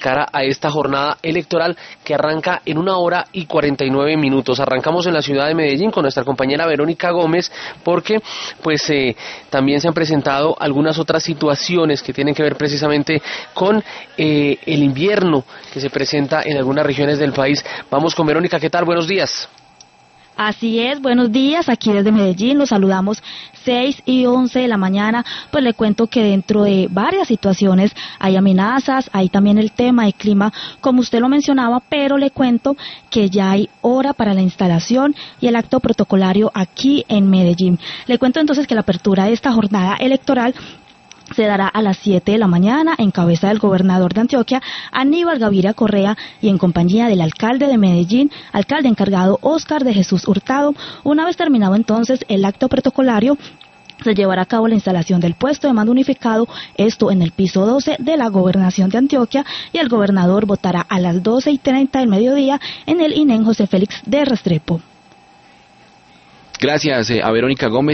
cara a esta jornada electoral que arranca en 1 hora y 49 minutos. Arrancamos en la ciudad de Medellín con nuestra compañera Verónica Gómez porque pues también se han presentado algunas otras situaciones que tienen que ver precisamente con el invierno que se presenta en algunas regiones del país. Vamos con Verónica, ¿qué tal? Buenos días. Así es, buenos días, aquí desde Medellín los saludamos 6 y 11 de la mañana, pues le cuento que dentro de varias situaciones hay amenazas, hay también el tema de clima, como usted lo mencionaba, pero le cuento que ya hay hora para la instalación y el acto protocolario aquí en Medellín. Le cuento entonces que la apertura de esta jornada electoral se dará a las 7 de la mañana en cabeza del gobernador de Antioquia, Aníbal Gaviria Correa, y en compañía del alcalde de Medellín, alcalde encargado Óscar de Jesús Hurtado. Una vez terminado entonces el acto protocolario, se llevará a cabo la instalación del puesto de mando unificado, esto en el piso 12 de la gobernación de Antioquia, y el gobernador votará a las 12:30 del mediodía en el INEM José Félix de Restrepo. Gracias a Verónica Gómez.